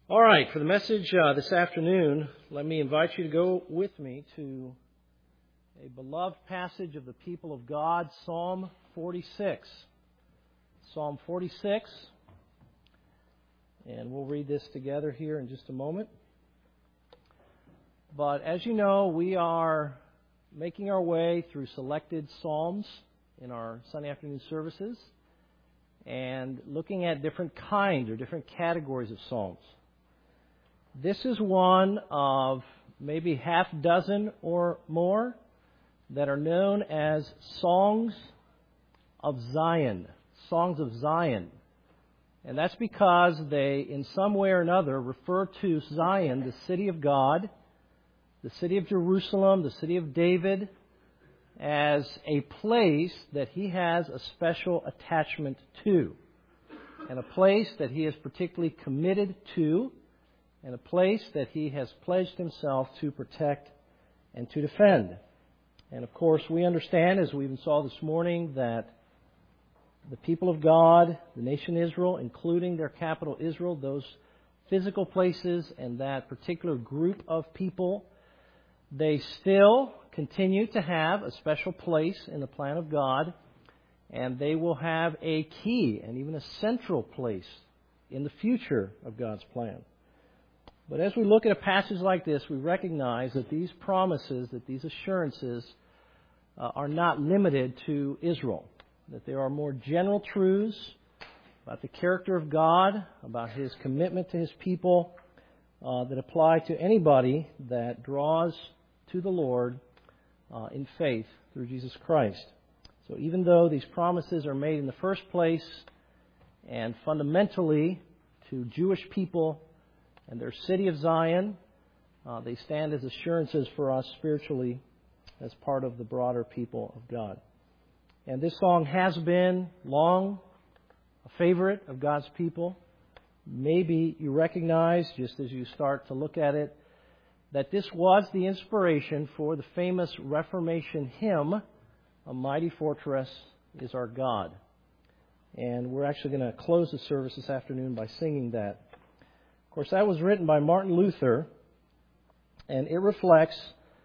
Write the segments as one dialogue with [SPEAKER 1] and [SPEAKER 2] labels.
[SPEAKER 1] All right, for the message this afternoon, let me invite you to go with me to a beloved passage of the people of God, Psalm 46. Psalm 46, and we'll read this together here in just a moment. But as you know, we are making our way through selected psalms in our Sunday afternoon services and looking at different kinds or different categories of psalms. This is one of maybe half dozen or more that are known as Songs of Zion. Songs of Zion. And that's because they, in some way or another, refer to Zion, the city of God, the city of Jerusalem, the city of David, as a place that He has a special attachment to, and a place that He is particularly committed to, and a place that He has pledged Himself to protect and to defend. And of course, we understand, as we even saw this morning, that the people of God, the nation Israel, including their capital Israel, those physical places and that particular group of people, they still continue to have a special place in the plan of God, and they will have a key and even a central place in the future of God's plan. But as we look at a passage like this, we recognize that these promises, that these assurances are not limited to Israel, that there are more general truths about the character of God, about His commitment to His people, that apply to anybody that draws to the Lord in faith through Jesus Christ. So even though these promises are made in the first place and fundamentally to Jewish people and their city of Zion, they stand as assurances for us spiritually as part of the broader people of God. And this song has been long a favorite of God's people. Maybe you recognize, just as you start to look at it, that this was the inspiration for the famous Reformation hymn, "A Mighty Fortress is Our God." And we're actually going to close the service this afternoon by singing that. Of course, that was written by Martin Luther, and it reflects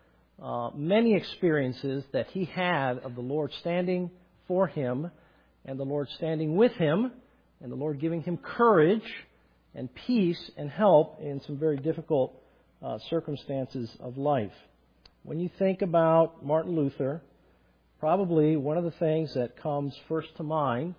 [SPEAKER 1] many experiences that he had of the Lord standing for him, and the Lord standing with him, and the Lord giving him courage and peace and help in some very difficult circumstances of life. When you think about Martin Luther, probably one of the things that comes first to mind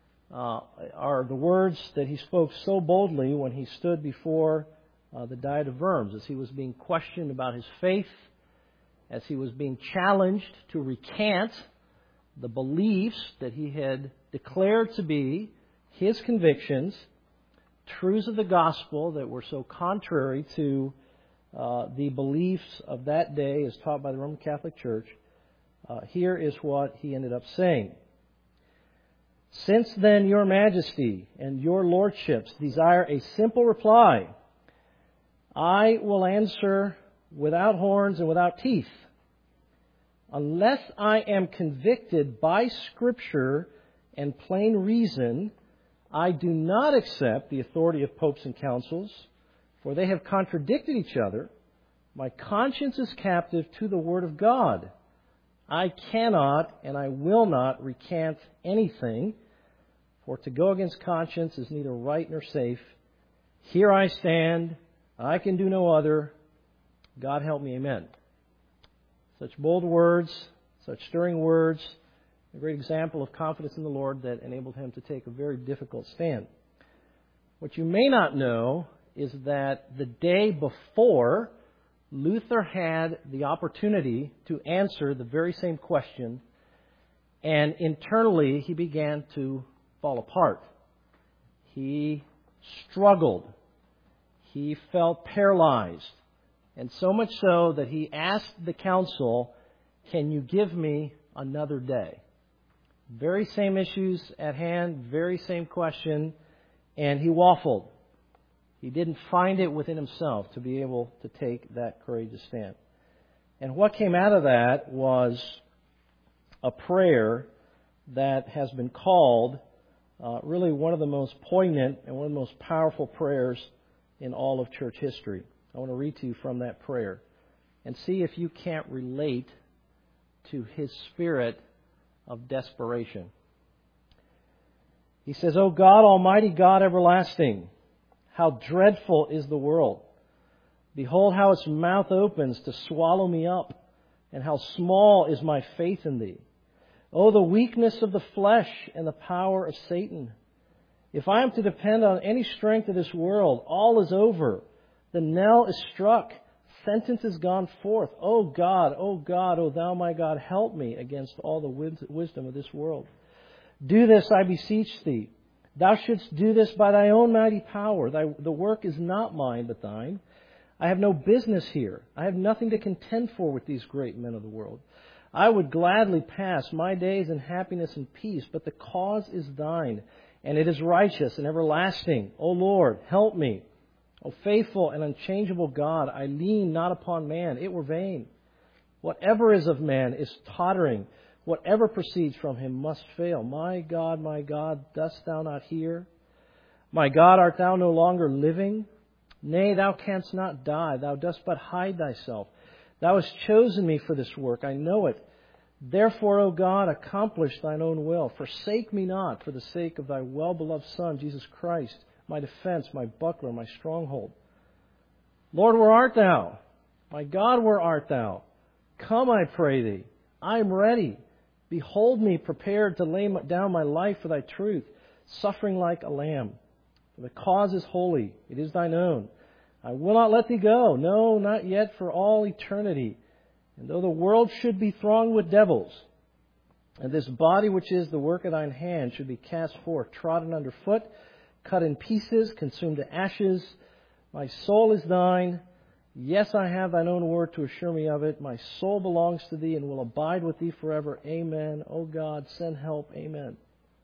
[SPEAKER 1] are the words that he spoke so boldly when he stood before the Diet of Worms, as he was being questioned about his faith, as he was being challenged to recant the beliefs that he had declared to be his convictions, truths of the gospel that were so contrary to the beliefs of that day as taught by the Roman Catholic Church. Here is what he ended up saying. "Since then your majesty and your lordships desire a simple reply, I will answer without horns and without teeth. Unless I am convicted by Scripture and plain reason, I do not accept the authority of popes and councils, for they have contradicted each other. My conscience is captive to the Word of God. I cannot and I will not recant anything, for to go against conscience is neither right nor safe. Here I stand. I can do no other. God help me, amen." Such bold words, such stirring words, a great example of confidence in the Lord that enabled him to take a very difficult stand. What you may not know is that the day before, Luther had the opportunity to answer the very same question, and internally he began to fall apart. He struggled. He felt paralyzed. And so much so that he asked the council, "Can you give me another day?" Very same issues at hand, very same question, and he waffled. He didn't find it within himself to be able to take that courageous stand. And what came out of that was a prayer that has been called really one of the most poignant and one of the most powerful prayers in all of church history. I want to read to you from that prayer and see if you can't relate to his spirit of desperation. He says, O God, Almighty God, everlasting, how dreadful is the world. Behold how its mouth opens to swallow me up, and how small is my faith in Thee. O the weakness of the flesh and the power of Satan. If I am to depend on any strength of this world, all is over. The knell is struck. Sentence is gone forth. O God, O Thou my God, help me against all the wisdom of this world. Do this, I beseech Thee. Thou shouldst do this by Thy own mighty power. The work is not mine, but Thine. I have no business here. I have nothing to contend for with these great men of the world. I would gladly pass my days in happiness and peace, but the cause is Thine, and it is righteous and everlasting. O Lord, help me. O faithful and unchangeable God, I lean not upon man. It were vain. Whatever is of man is tottering. Whatever proceeds from him must fail. My God, dost Thou not hear? My God, art Thou no longer living? Nay, Thou canst not die. Thou dost but hide Thyself. Thou hast chosen me for this work. I know it. Therefore, O God, accomplish Thine own will. Forsake me not for the sake of Thy well-beloved Son, Jesus Christ, my defense, my buckler, my stronghold. Lord, where art Thou? My God, where art Thou? Come, I pray Thee. I am ready. Behold me prepared to lay down my life for Thy truth, suffering like a lamb. For the cause is holy. It is Thine own. I will not let Thee go. No, not yet for all eternity. And though the world should be thronged with devils, and this body which is the work of Thine hand should be cast forth, trodden under foot, cut in pieces, consumed to ashes, my soul is Thine. Yes, I have Thine own word to assure me of it. My soul belongs to Thee and will abide with Thee forever. Amen. O God, send help. Amen.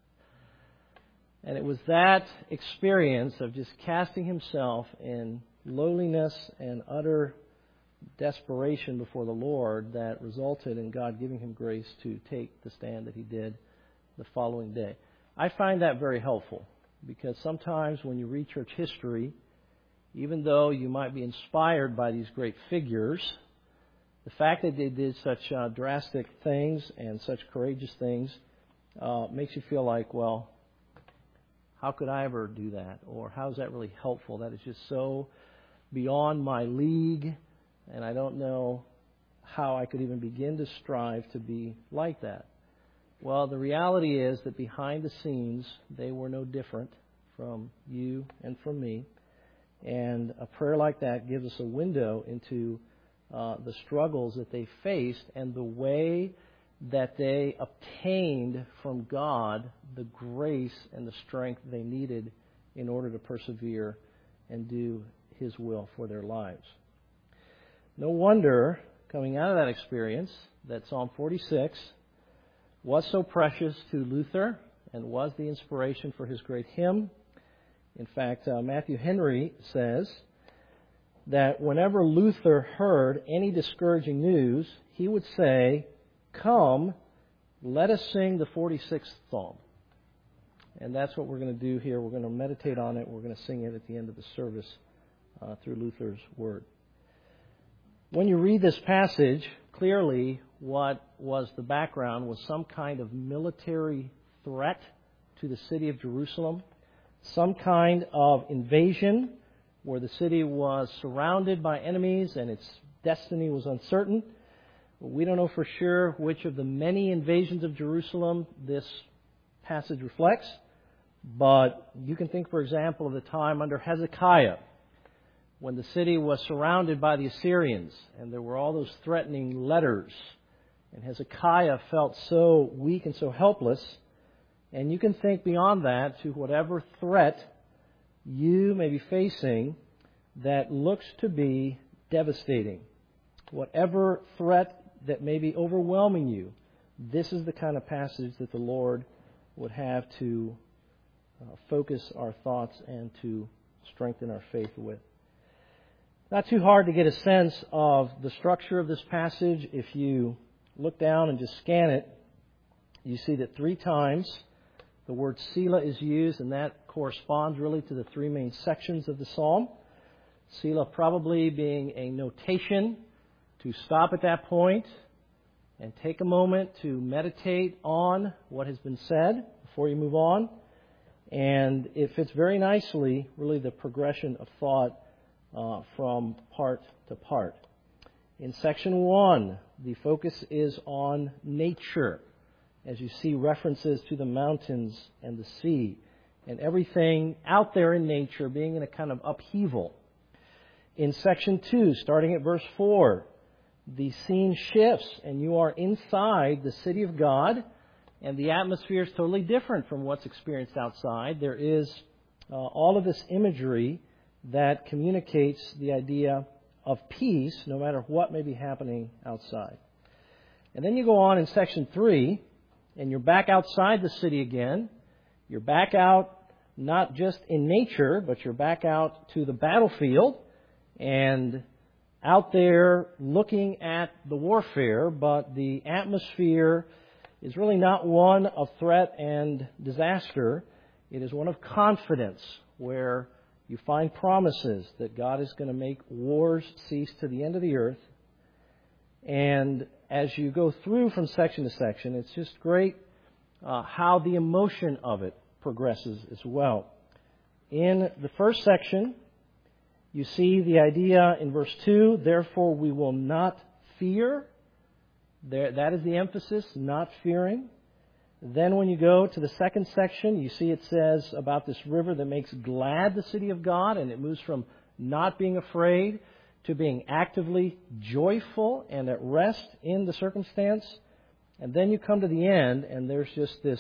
[SPEAKER 1] And it was that experience of just casting himself in lowliness and utter desperation before the Lord that resulted in God giving him grace to take the stand that he did the following day. I find that very helpful because sometimes when you read church history, even though you might be inspired by these great figures, the fact that they did such drastic things and such courageous things makes you feel like, well, how could I ever do that? Or how is that really helpful? That is just so beyond my league, and I don't know how I could even begin to strive to be like that. Well, the reality is that behind the scenes, they were no different from you and from me. And a prayer like that gives us a window into the struggles that they faced and the way that they obtained from God the grace and the strength they needed in order to persevere and do His will for their lives. No wonder, coming out of that experience, that Psalm 46 was so precious to Luther and was the inspiration for his great hymn. In fact, Matthew Henry says that whenever Luther heard any discouraging news, he would say, "Come, let us sing the 46th Psalm." And that's what we're going to do here. We're going to meditate on it. We're going to sing it at the end of the service through Luther's word. When you read this passage, clearly what was the background was some kind of military threat to the city of Jerusalem, some kind of invasion where the city was surrounded by enemies and its destiny was uncertain. We don't know for sure which of the many invasions of Jerusalem this passage reflects, but you can think, for example, of the time under Hezekiah when the city was surrounded by the Assyrians and there were all those threatening letters. And Hezekiah felt so weak and so helpless. And you can think beyond that to whatever threat you may be facing that looks to be devastating. Whatever threat that may be overwhelming you, this is the kind of passage that the Lord would have to focus our thoughts and to strengthen our faith with. Not too hard to get a sense of the structure of this passage. If you look down and just scan it, you see that 3 times the word Selah is used, and that corresponds really to the 3 main sections of the psalm. Selah probably being a notation to stop at that point and take a moment to meditate on what has been said before you move on. And it fits very nicely, really, the progression of thought from part to part. In section 1, the focus is on nature, as you see references to the mountains and the sea and everything out there in nature being in a kind of upheaval. In section 2, starting at verse 4, the scene shifts and you are inside the city of God, and the atmosphere is totally different from what's experienced outside. There is all of this imagery that communicates the idea of peace, no matter what may be happening outside. And then you go on in section 3, and you're back outside the city again. You're back out not just in nature, but you're back out to the battlefield and out there looking at the warfare, but the atmosphere is really not one of threat and disaster. It is one of confidence, where you find promises that God is going to make wars cease to the end of the earth. And as you go through from section to section, it's just great how the emotion of it progresses as well. In the first section, you see the idea in verse 2, therefore we will not fear. That is the emphasis, not fearing. Then when you go to the second section, you see it says about this river that makes glad the city of God, and it moves from not being afraid to being actively joyful and at rest in the circumstance. And then you come to the end, and there's just this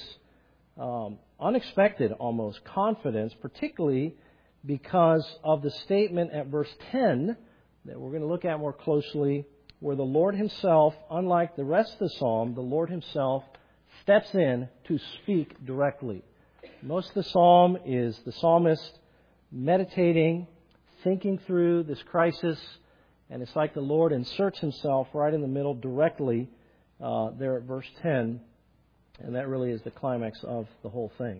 [SPEAKER 1] unexpected almost confidence, particularly because of the statement at verse 10 that we're going to look at more closely, where the Lord Himself, unlike the rest of the psalm, the Lord Himself steps in to speak directly. Most of the psalm is the psalmist meditating, thinking through this crisis, and it's like the Lord inserts Himself right in the middle directly there at verse 10, and that really is the climax of the whole thing.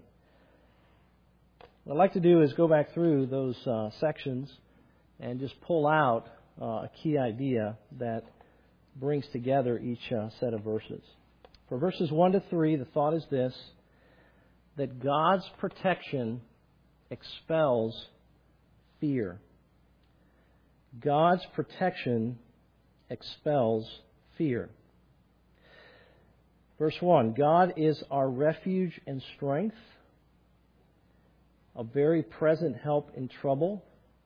[SPEAKER 1] What I'd like to do is go back through those sections and just pull out a key idea that brings together each set of verses. For verses 1 to 3, the thought is this, that God's protection expels fear. God's protection expels fear. Verse 1, God is our refuge and strength, a very present help in trouble.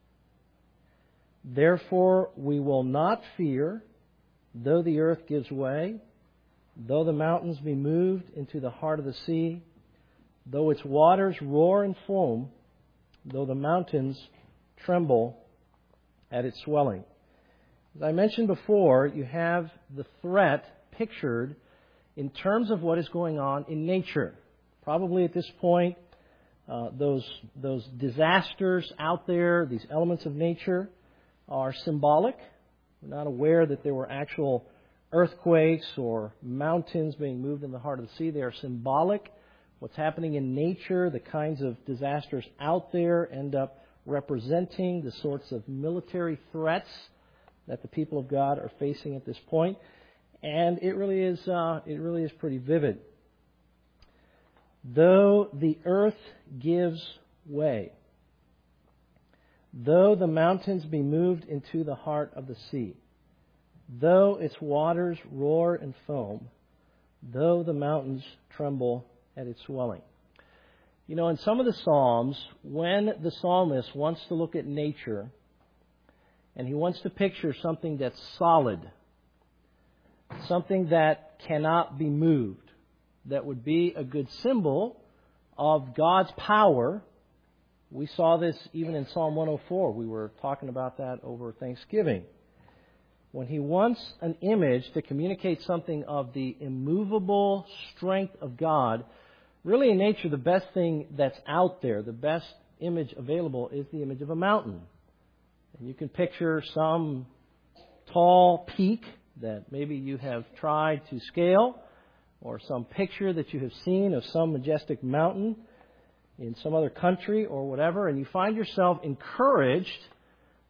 [SPEAKER 1] Therefore we will not fear, though the earth gives way, though the mountains be moved into the heart of the sea, though its waters roar and foam, though the mountains tremble at its swelling. As I mentioned before, you have the threat pictured in terms of what is going on in nature. Probably at this point, those disasters out there, these elements of nature, are symbolic. We're not aware that there were actual earthquakes or mountains being moved in the heart of the sea. They are symbolic. What's happening in nature, the kinds of disasters out there, end up representing the sorts of military threats that the people of God are facing at this point. And it really is pretty vivid. Though the earth gives way, though the mountains be moved into the heart of the sea, though its waters roar and foam, though the mountains tremble at its swelling. You know, in some of the Psalms, when the psalmist wants to look at nature and he wants to picture something that's solid, something that cannot be moved, that would be a good symbol of God's power. We saw this even in Psalm 104. We were talking about that over Thanksgiving. When he wants an image to communicate something of the immovable strength of God, really in nature the best thing that's out there, the best image available is the image of a mountain. And you can picture some tall peak that maybe you have tried to scale, or some picture that you have seen of some majestic mountain in some other country or whatever, and you find yourself encouraged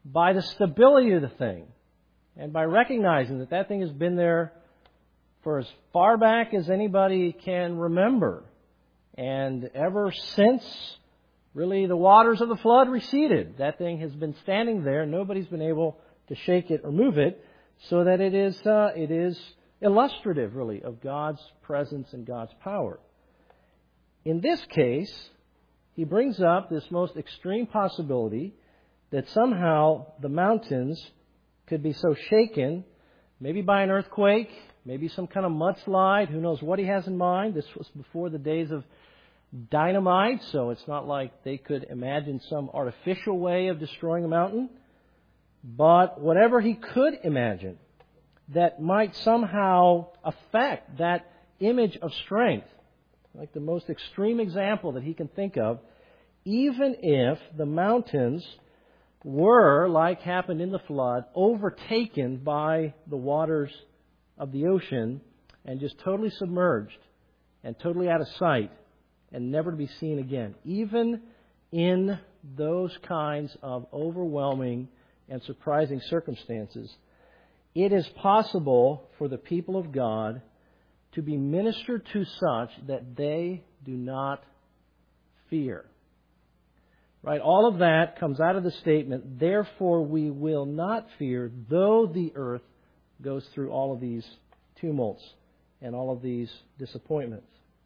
[SPEAKER 1] by the stability of the thing and by recognizing that that thing has been there for as far back as anybody can remember. And ever since, really, the waters of the flood receded, that thing has been standing there. Nobody's been able to shake it or move it, so that it is illustrative, really, of God's presence and God's power. In this case, he brings up this most extreme possibility that somehow the mountains could be so shaken, maybe by an earthquake, maybe some kind of mudslide. Who knows what he has in mind? This was before the days of dynamite, so it's not like they could imagine some artificial way of destroying a mountain. But whatever he could imagine that might somehow affect that image of strength, like the most extreme example that he can think of, even if the mountains were, like happened in the flood, overtaken by the waters of the ocean and just totally submerged and totally out of sight and never to be seen again. Even in those kinds of overwhelming and surprising circumstances, it is possible for the people of God to be ministered to such that they do not fear. Right? All of that comes out of the statement, therefore we will not fear, though the earth goes through all of these tumults and all of these disappointments.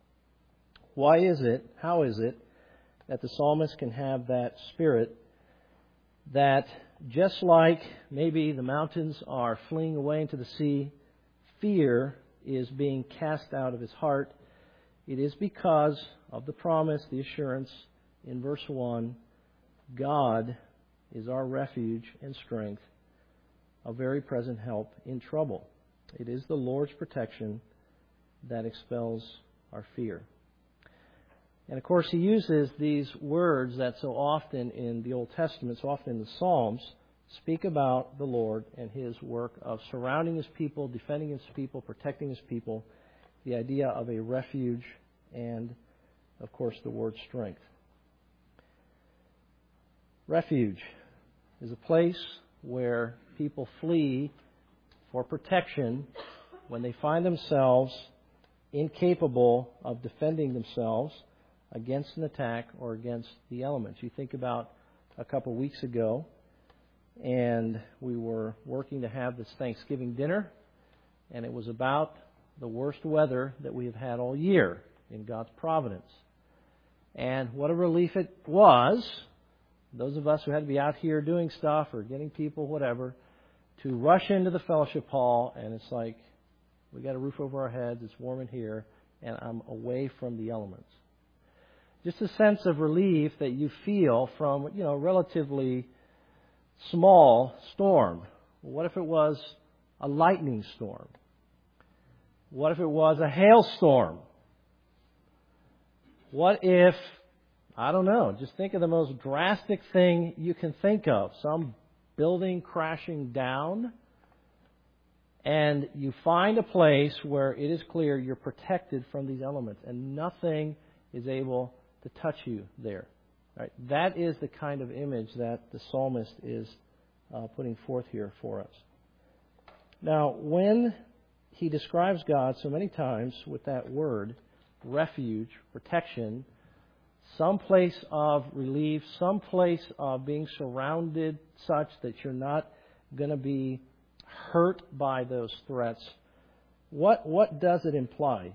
[SPEAKER 1] Why is it, how is it, that the psalmist can have that spirit that just like maybe the mountains are fleeing away into the sea, fear is being cast out of his heart? It is because of the promise, the assurance in verse 1, God is our refuge and strength, a very present help in trouble. It is the Lord's protection that expels our fear. And of course, he uses these words that so often in the Old Testament, so often in the Psalms, speak about the Lord and His work of surrounding His people, defending His people, protecting His people, the idea of a refuge and, of course, the word strength. Refuge is a place where people flee for protection when they find themselves incapable of defending themselves against an attack or against the elements. You think about a couple of weeks ago, and we were working to have this Thanksgiving dinner, and it was about the worst weather that we have had all year in God's providence. And what a relief it was, those of us who had to be out here doing stuff or getting people, whatever, to rush into the fellowship hall, and it's like, we got a roof over our heads, it's warm in here, and I'm away from the elements. Just a sense of relief that you feel from, a relatively small storm. What if it was a lightning storm? What if it was a hailstorm? What if, I don't know, just think of the most drastic thing you can think of. Some building crashing down, and you find a place where it is clear you're protected from these elements, and nothing is able to touch you there. Right? That is the kind of image that the psalmist is putting forth here for us. Now, when he describes God so many times with that word, refuge, protection, some place of relief, some place of being surrounded such that you're not going to be hurt by those threats, what does it imply?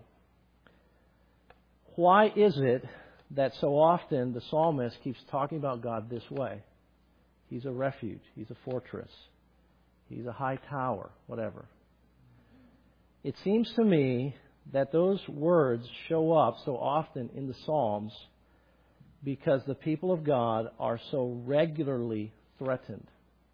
[SPEAKER 1] Why is it that so often the psalmist keeps talking about God this way? He's a refuge. He's a fortress. He's a high tower, whatever. It seems to me that those words show up so often in the Psalms because the people of God are so regularly threatened.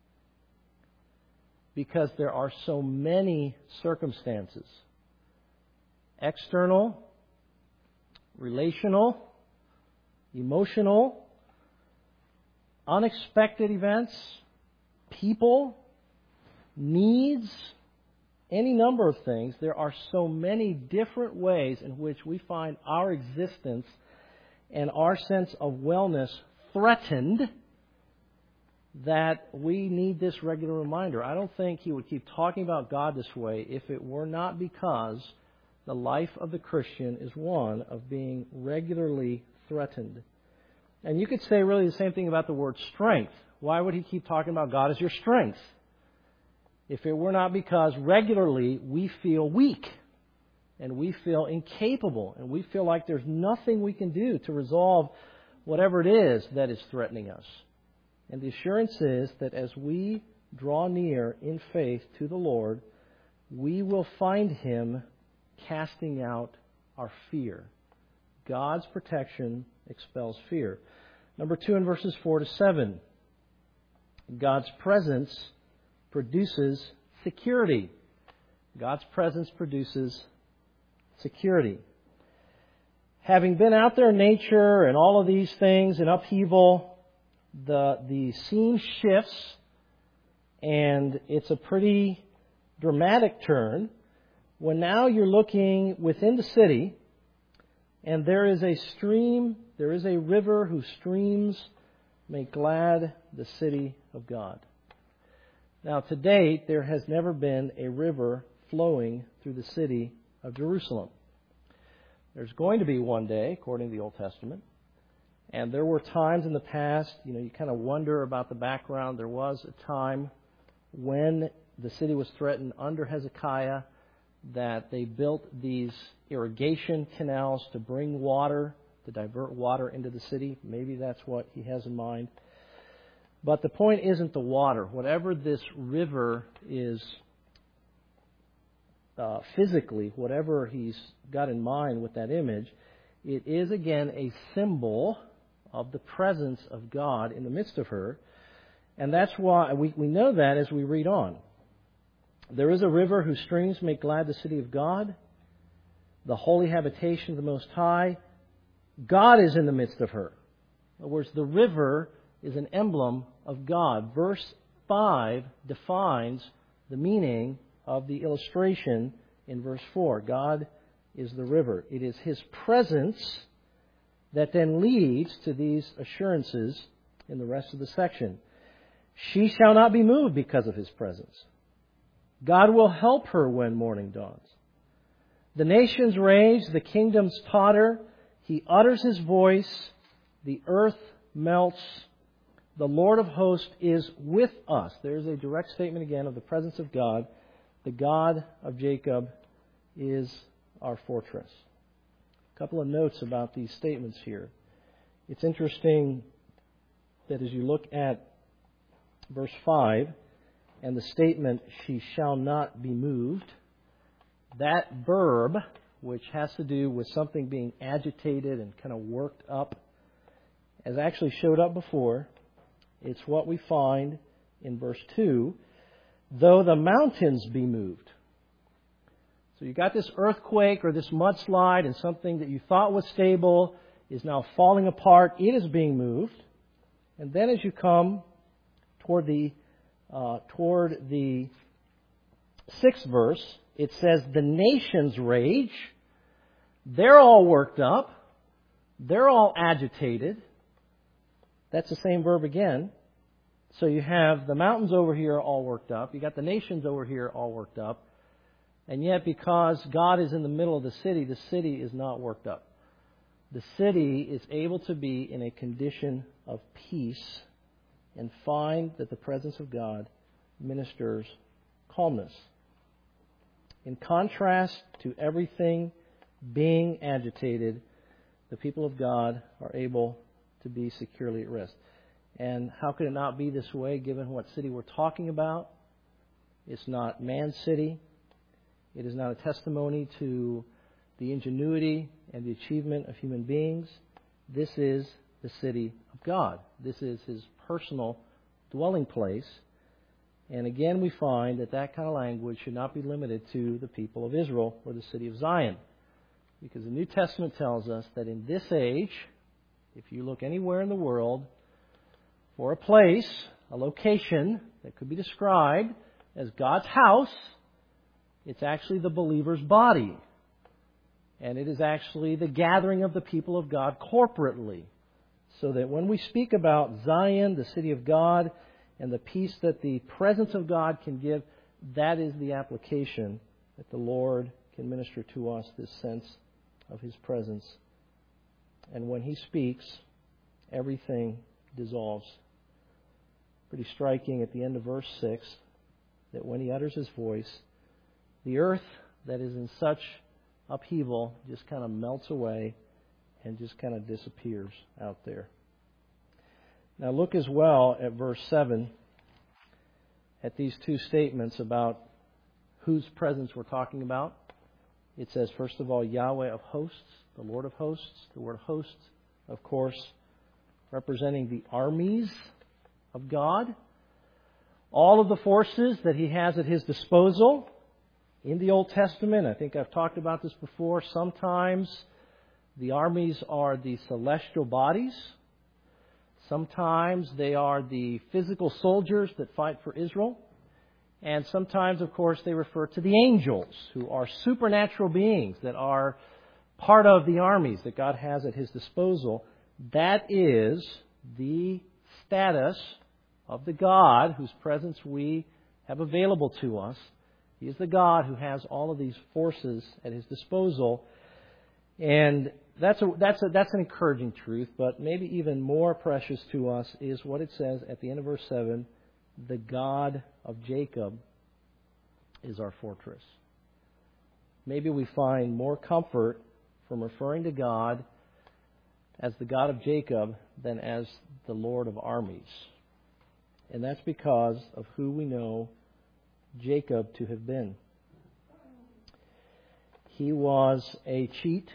[SPEAKER 1] Because there are so many circumstances, external, relational, emotional, unexpected events, people, needs, any number of things. There are so many different ways in which we find our existence and our sense of wellness threatened that we need this regular reminder. I don't think he would keep talking about God this way if it were not because the life of the Christian is one of being regularly threatened. And you could say really the same thing about the word strength. Why would he keep talking about God as your strength? If it were not because regularly we feel weak and we feel incapable and we feel like there's nothing we can do to resolve whatever it is that is threatening us. And the assurance is that as we draw near in faith to the Lord, we will find Him casting out our fear. God's protection expels fear. Number 2 in verses 4 to 7. God's presence produces security. God's presence produces security. Having been out there in nature and all of these things in upheaval, the scene shifts, and it's a pretty dramatic turn when now you're looking within the city, and there is a stream, there is a river whose streams make glad the city of God. Now, to date, there has never been a river flowing through the city of Jerusalem. There's going to be one day, according to the Old Testament. And there were times in the past, you kind of wonder about the background. There was a time when the city was threatened under Hezekiah that they built these irrigation canals to bring water, to divert water into the city. Maybe that's what he has in mind. But the point isn't the water. Whatever this river is physically, whatever he's got in mind with that image, it is again a symbol of the presence of God in the midst of her. And that's why we know that as we read on. There is a river whose streams make glad the city of God, the holy habitation of the Most High. God is in the midst of her. In other words, the river is an emblem of God. Verse 5 defines the meaning of the illustration in verse 4. God is the river. It is His presence that then leads to these assurances in the rest of the section. She shall not be moved because of His presence. God will help her when morning dawns. The nations rage, the kingdoms totter. He utters His voice, the earth melts. The Lord of hosts is with us. There's a direct statement again of the presence of God. The God of Jacob is our fortress. A couple of notes about these statements here. It's interesting that as you look at verse 5 and the statement, she shall not be moved, that verb, which has to do with something being agitated and kind of worked up, has actually showed up before. It's what we find in verse 2, though the mountains be moved. So you got this earthquake or this mudslide, and something that you thought was stable is now falling apart. It is being moved. And then as you come toward the 6th verse, it says, the nations rage. They're all worked up. They're all agitated. That's the same verb again. So you have the mountains over here all worked up. You got the nations over here all worked up. And yet, because God is in the middle of the city is not worked up. The city is able to be in a condition of peace and find that the presence of God ministers calmness. In contrast to everything being agitated, the people of God are able to be securely at rest. And how could it not be this way given what city we're talking about? It's not man's city. It is not a testimony to the ingenuity and the achievement of human beings. This is the city of God. This is His personal dwelling place. And again, we find that kind of language should not be limited to the people of Israel or the city of Zion. Because the New Testament tells us that in this age, if you look anywhere in the world for a place, a location that could be described as God's house, it's actually the believer's body. And it is actually the gathering of the people of God corporately. So that when we speak about Zion, the city of God, and the peace that the presence of God can give, that is the application that the Lord can minister to us, this sense of His presence. And when He speaks, everything dissolves. Pretty striking at the end of verse 6 that when He utters His voice, the earth that is in such upheaval just kind of melts away and just kind of disappears out there. Now look as well at verse 7 at these two statements about whose presence we're talking about. It says, first of all, Yahweh of hosts, the Lord of hosts. The word hosts, of course, representing the armies of God. All of the forces that He has at His disposal in the Old Testament. I think I've talked about this before. Sometimes the armies are the celestial bodies. Sometimes they are the physical soldiers that fight for Israel. And sometimes, of course, they refer to the angels, who are supernatural beings that are part of the armies that God has at His disposal. That is the status of the God whose presence we have available to us. He is the God who has all of these forces at His disposal. And that's an encouraging truth, but maybe even more precious to us is what it says at the end of verse 7, the God of Jacob is our fortress. Maybe we find more comfort from referring to God as the God of Jacob than as the Lord of armies. And that's because of who we know Jacob to have been. He was a cheat.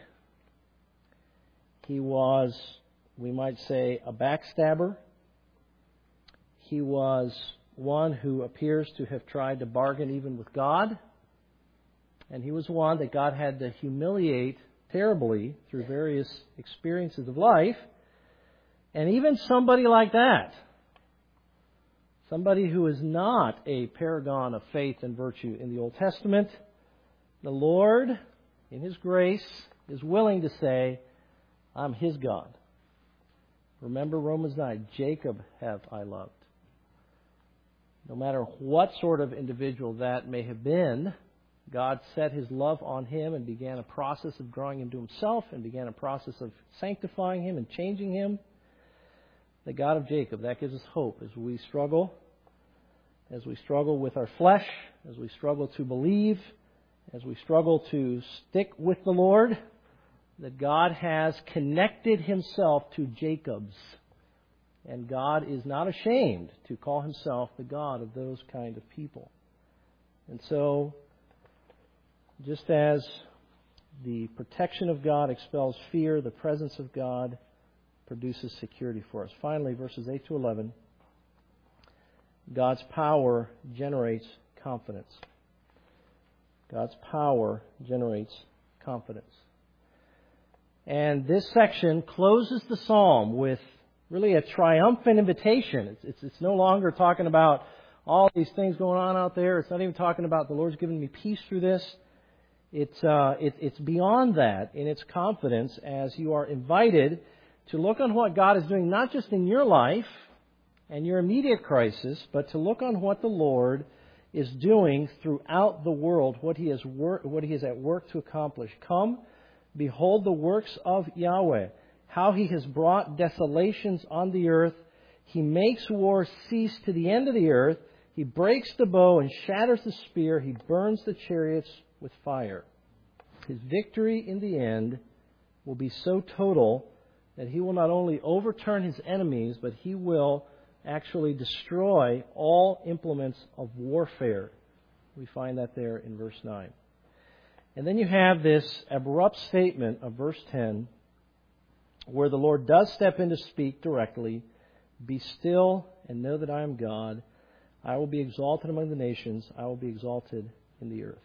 [SPEAKER 1] He was, we might say, a backstabber. He was one who appears to have tried to bargain even with God. And he was one that God had to humiliate terribly through various experiences of life. And even somebody like that, somebody who is not a paragon of faith and virtue in the Old Testament, the Lord, in His grace, is willing to say, I'm His God. Remember Romans 9, Jacob have I loved. No matter what sort of individual that may have been, God set His love on him and began a process of drawing him to Himself and began a process of sanctifying him and changing him. The God of Jacob, that gives us hope as we struggle with our flesh, as we struggle to believe, as we struggle to stick with the Lord, that God has connected Himself to Jacob's. And God is not ashamed to call Himself the God of those kind of people. And so, just as the protection of God expels fear, the presence of God produces security for us. Finally, verses 8 to 11, God's power generates confidence. God's power generates confidence. And this section closes the psalm with really a triumphant invitation. It's no longer talking about all these things going on out there. It's not even talking about the Lord's given me peace through this. It's beyond that in its confidence as you are invited to look on what God is doing, not just in your life and your immediate crisis, but to look on what the Lord is doing throughout the world, what He is at work to accomplish. Come, behold the works of Yahweh, how He has brought desolations on the earth. He makes war cease to the end of the earth. He breaks the bow and shatters the spear. He burns the chariots with fire. His victory in the end will be so total that He will not only overturn His enemies, but He will actually destroy all implements of warfare. We find that there in verse 9. And then you have this abrupt statement of verse 10, where the Lord does step in to speak directly. Be still and know that I am God. I will be exalted among the nations. I will be exalted in the earth.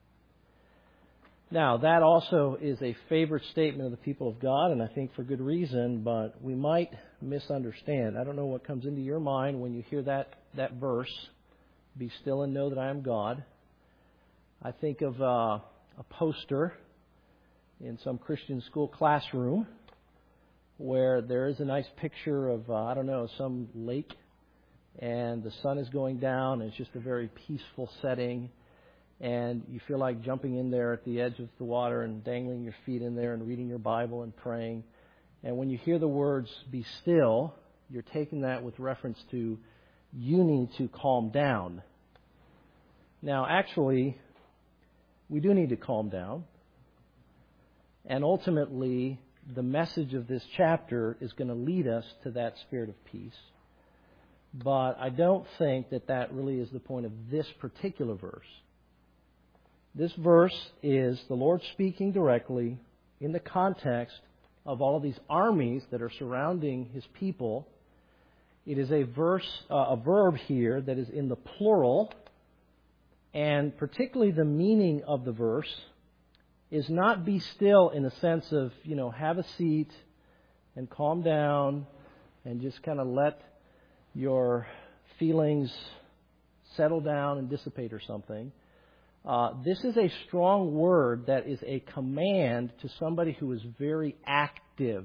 [SPEAKER 1] Now, that also is a favorite statement of the people of God, and I think for good reason, but we might misunderstand. I don't know what comes into your mind when you hear that verse, be still and know that I am God. I think of a poster in some Christian school classroom where there is a nice picture of, some lake, and the sun is going down, and it's just a very peaceful setting, and you feel like jumping in there at the edge of the water and dangling your feet in there and reading your Bible and praying. And when you hear the words, "be still," you're taking that with reference to you need to calm down. Now, actually, we do need to calm down. And ultimately, the message of this chapter is going to lead us to that spirit of peace. But I don't think that that really is the point of this particular verse. This verse is the Lord speaking directly in the context of all of these armies that are surrounding His people. It is a verb here that is in the plural, and particularly the meaning of the verse is not be still in the sense of, have a seat and calm down and just kind of let your feelings settle down and dissipate or something. This is a strong word that is a command to somebody who is very active.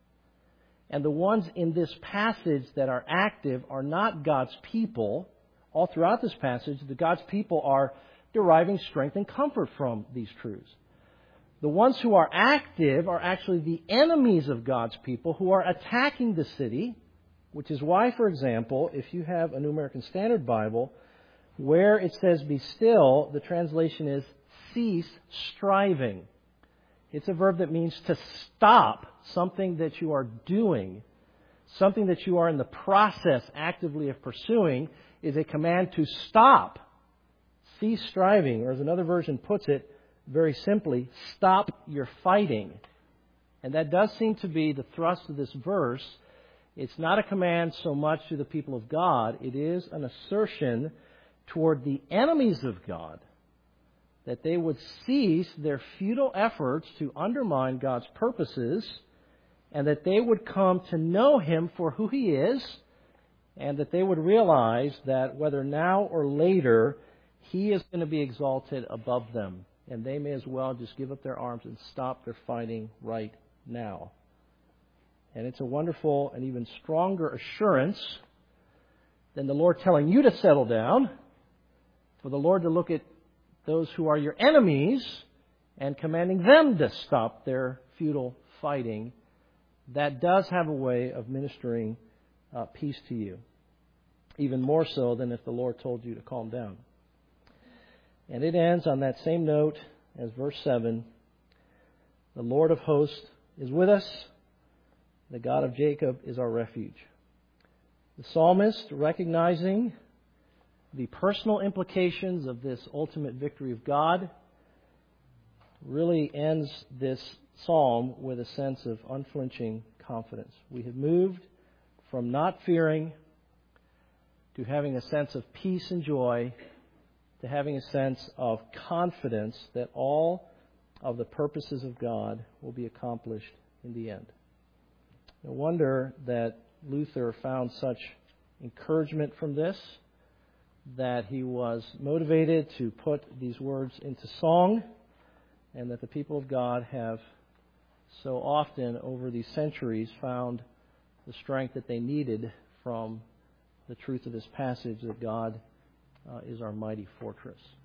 [SPEAKER 1] And the ones in this passage that are active are not God's people. All throughout this passage, the God's people are deriving strength and comfort from these truths. The ones who are active are actually the enemies of God's people who are attacking the city, which is why, for example, if you have a New American Standard Bible, where it says be still, the translation is cease striving. It's a verb that means to stop something that you are doing, something that you are in the process actively of pursuing, is a command to stop. Cease striving, or as another version puts it, very simply, stop your fighting. And that does seem to be the thrust of this verse. It's not a command so much to the people of God. It is an assertion toward the enemies of God that they would cease their futile efforts to undermine God's purposes, and that they would come to know Him for who He is, and that they would realize that whether now or later, He is going to be exalted above them. And they may as well just give up their arms and stop their fighting right now. And it's a wonderful and even stronger assurance than the Lord telling you to settle down, for the Lord to look at those who are your enemies and commanding them to stop their futile fighting. That does have a way of ministering peace to you, even more so than if the Lord told you to calm down. And it ends on that same note as verse 7. The Lord of hosts is with us. The God of Jacob is our refuge. The psalmist, recognizing the personal implications of this ultimate victory of God, really ends this psalm with a sense of unflinching confidence. We have moved from not fearing to having a sense of peace and joy, to having a sense of confidence that all of the purposes of God will be accomplished in the end. No wonder that Luther found such encouragement from this, that he was motivated to put these words into song, and that the people of God have so often over these centuries found the strength that they needed from the truth of this passage, that God is our mighty fortress.